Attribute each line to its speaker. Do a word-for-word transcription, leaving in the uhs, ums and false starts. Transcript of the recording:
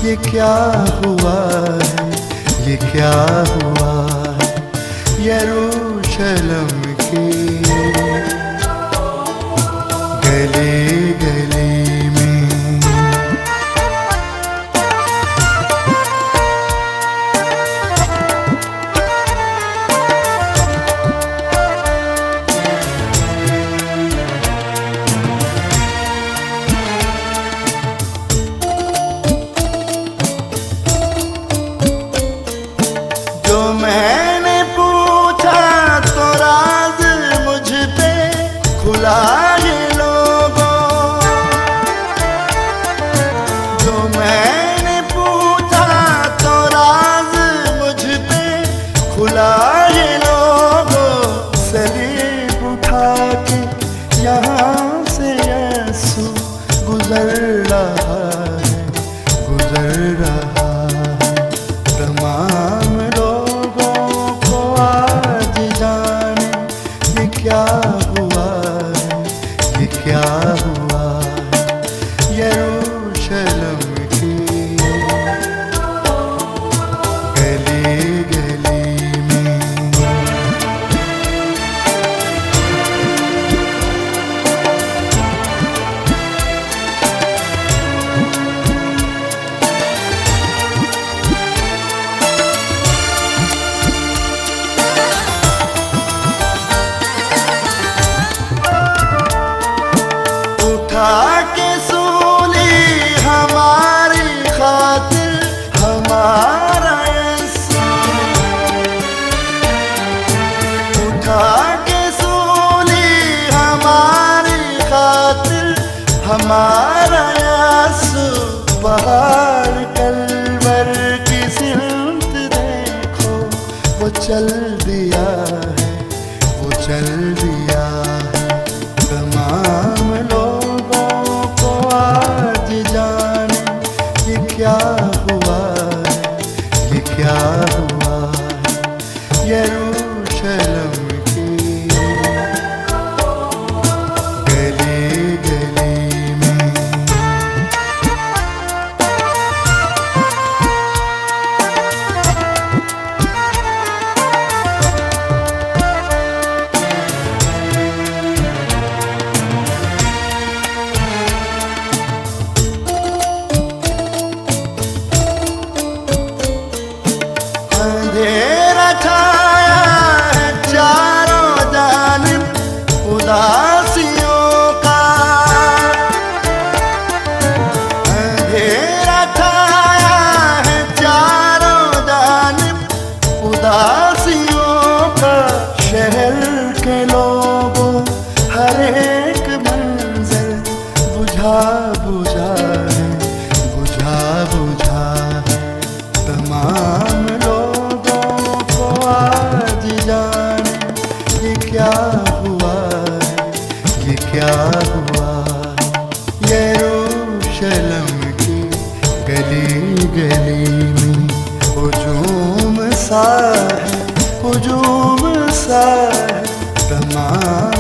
Speaker 1: ये क्या हुआ है, ये क्या हुआ है यरूशलेम की गली गली में। जो मैंने पूछा तो राज मुझ पे खुला ये लोगों, जो मैंने पूछा तो राज मुझ पे खुला ये लोगों। सलीब उठा के यहाँ से यीशु गुजर रहा है, गुजर रहा है। तमाम क्या हुआ है, ये क्या हुआ है यरूशलेम की गली गली में। के सूली हमारी खातिर हमारा यीशु, उठा के सूली हमारी खातिर हमारा यीशु। पहाड़ कलवर की सिमत देखो, वो चल दिया है, वो चल दिया है। तमाम लोग क्या हुआ है, ये क्या हुआ है यरूशलेम की गली गली में। अंधेरा छाया है चारों जानिब उदासियों का, अंधेरा छाया है चारों जानिब उदासियों का। शहर के लोगों हर एक मंजर बुझा बुझा है, बुझा बुझा है। तमाम क्या हुआ है, ये क्या हुआ है यरूशलेम की गली गली में। हुजूम सा है, हुजूम सा है तमाम